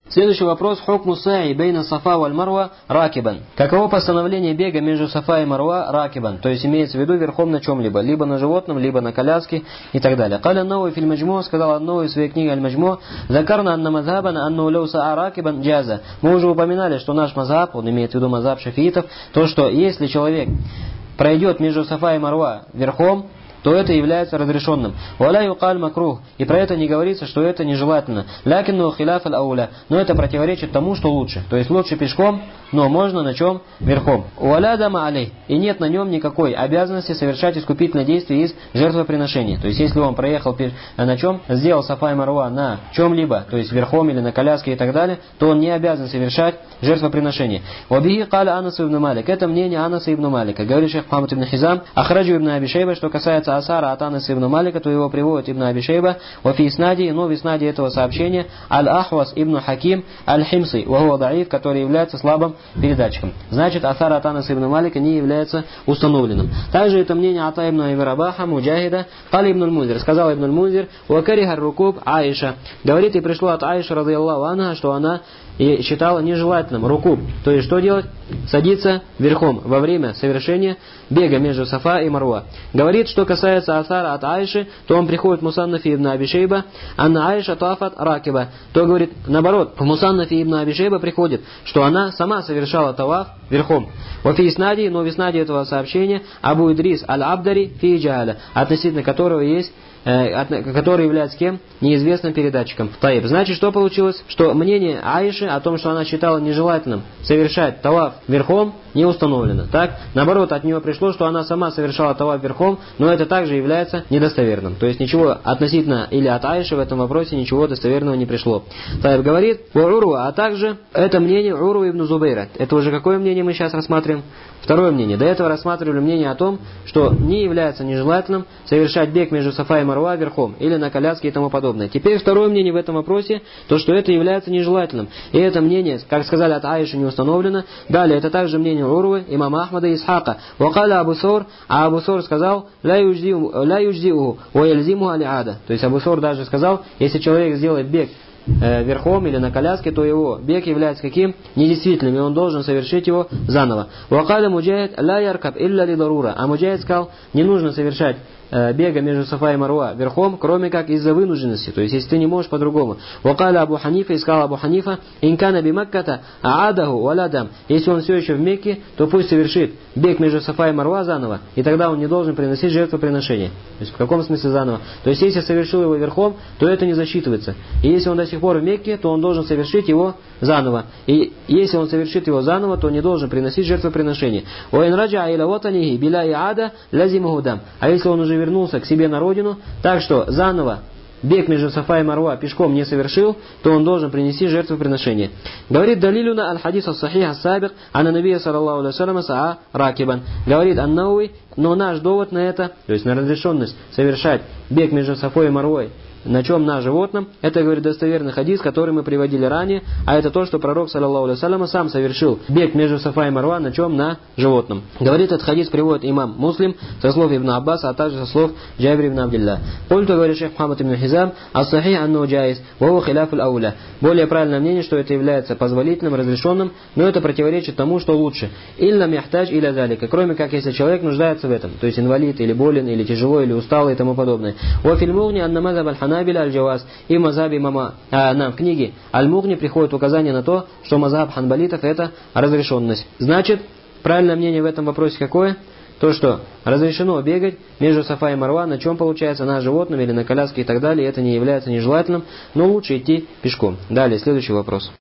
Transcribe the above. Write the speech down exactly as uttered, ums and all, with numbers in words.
Следующий вопрос. Хукму саи бейна сафа валь марва ракибан. Каково постановление бега между сафа и марва ракибан? То есть имеется в виду верхом на чем-либо. Либо на животном, либо на коляске и так далее. Каля Науи фильм Маджму, сказал Науи в своей книге Аль-Маджму, закарна анна мазхабан анну леуса ракибан джаза. Мы уже упоминали, что наш мазхаб, он имеет в виду мазхаб шафиитов, то, что если человек пройдет между сафа и марва верхом, то это является разрешенным. Валя юкаль макрух. И про это не говорится, что это нежелательно. Лякинну хиляф аль ауля. Но это противоречит тому, что лучше. То есть лучше пешком, но можно на чем? Верхом. Валя дама алей. И нет на нем никакой обязанности совершать искупительное действие из жертвоприношения. То есть если он проехал на чем, сделал сафа и марва на чем-либо, то есть верхом или на коляске и так далее, то он не обязан совершать жертвоприношение. Вабихи каля Анас ибн Малик. Это мнение Анаса ибн Малика. Говорит шейх Мухаммад ибн Хизам, ахраджу ибн Аби Шейба, что касается Асара от Анаса ибн Малика, то его приводит ибн Аби Шейба, вафи иснади, но в иснаде этого сообщения аль-Ахвас ибн Хаким аль-Химси, вахуа даиф, который является слабым передатчиком. Значит, Асара от Анаса ибн Малика не является установленным. Также это мнение Ата ибн Аби Рабаха, Муджахида, Кали ибн аль-Мунзир. Сказал ибн аль-Мунзир, вакарихар рукуб Аиша. Говорит, и пришло от Аиши, радийаллаху анха, что она и считала нежелательным рукуб. То есть что делать? Садиться верхом во время совершения бега между Сафа и Марва. Говорит, что касается Асара от Аиши, то он приходит в Мусаннафи ибн Аби Шейба, анна Аиша тафат ракиба. То говорит, наоборот, в Мусаннафи ибн Аби Шейба приходит, что она сама совершала таваф верхом. Вафи иснади, но в иснаде этого сообщения Абу Идрис аль-Абдари фи джаля, относительно которого есть который является кем? Неизвестным передатчиком. Таиб. Значит, что получилось? Что мнение Аиши о том, что она считала нежелательным совершать таваф верхом, не установлено. Так, наоборот, от нее пришло, что она сама совершала таваф верхом, но это также является недостоверным. То есть ничего относительно или от Аиши в этом вопросе ничего достоверного не пришло. Таиб говорит, Урва, а также это мнение Уру ибн Зубейра. Это уже какое мнение мы сейчас рассматриваем? Второе мнение. До этого рассматривали мнение о том, что не является нежелательным совершать бег между Сафа и Марва верхом или на коляске и тому подобное. Теперь второе мнение в этом вопросе, то что это является нежелательным. И это мнение, как сказали, от Аиши не установлено. Далее, это также мнение Урвы, имама Ахмада и Исхака. Вакаля Абу Сор, а Абу Сор сказал, ля юдждиуху, ва яльзиму аль-ада. То есть Абу Сор даже сказал, если человек сделает бег верхом или на коляске, то его бег является каким? Недействительным, и он должен совершить его заново. Вакаля Муджахид ля яркаб илля ли дарура. А Муджахид сказал, не нужно совершать бега между Сафа и Марва верхом, кроме как из-за вынужденности, то есть если ты не можешь по-другому. Вакаля Абу Ханифа, искал Абу Ханифа, инкана би Макката аадаху валадам. Если он все еще в Мекке, то пусть совершит бег между Сафа и Марва заново, и тогда он не должен приносить жертвоприношение. То есть в каком смысле заново? То есть если совершил его верхом, то это не засчитывается. И если он до сих пор в Мекке, то он должен совершить его заново. И если он совершит его заново, то не должен приносить жертвоприношение. Уэн раджа иля ватанихи биля иада лазимаху дам. А если он уже вернулся к себе на родину, так что заново бег между Сафа и Марва пешком не совершил, то он должен принести жертвоприношение. Говорит Далилюна аль-хадис ас-сахих ас-сабик, анна набия саллаллаху алейхи вассалям саа ракибан. Говорит Ан-Науи, но наш довод на это, то есть на разрешенность совершать бег между Сафой и Марвой, на чем? На животном. Это, говорит, достоверный хадис, который мы приводили ранее, а это то, что пророк, саллаллаху алейхи вассалям, сам совершил бег между Сафа и Марва, на чем? На животном. Говорит, этот хадис приводит имам Муслим со слов Ибн Аббаса, а также со слов Джабир ибн Абдилля. Польто, говорит шейх Мухаммад ибн Хизам, ас-сахих анну джаиз, ваху хиляф аль-ауля. Более правильное мнение, что это является позволительным, разрешенным, но это противоречит тому, что лучше. Иллам яхтадж иля залика, кроме как если человек нуждается в этом, то есть инвалид, или болен, или тяжело, или усталый и тому подобное. Ва филь мугни анна мазхаб аль-ханабиля аль-джаваз. И в мазхабе имама, а, нам в книге Аль-Мугни приходит указание на то, что мазхаб ханбалитов это разрешенность. Значит, правильное мнение в этом вопросе какое? То, что разрешено бегать между Сафа и Марва, на чем получается, на животном или на коляске и так далее, это не является нежелательным, но лучше идти пешком. Далее, следующий вопрос.